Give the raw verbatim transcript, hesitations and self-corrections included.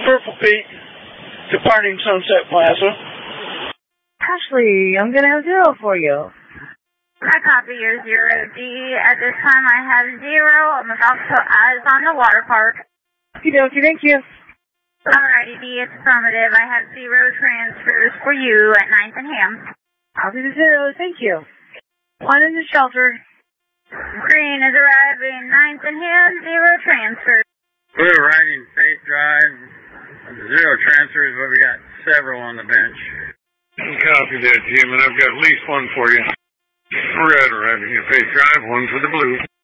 Purple Peak, departing Sunset Plaza. Ashley, I'm going to have zero for you. I copy your zero, D. At this time, I have zero. I'm about to put eyes on the water park. Okie dokie, thank you. Alrighty, D, it's affirmative. I have zero transfers for you at ninth and Ham. I'll do the zero, thank you. One in the shelter. Green is arriving, ninth and Ham, zero transfers. We're riding Faith Drive, zero transfers, but we got several on the bench. Copy that, Jim, and I've got at least one for you. Red arriving at Faith Drive, one for the blue.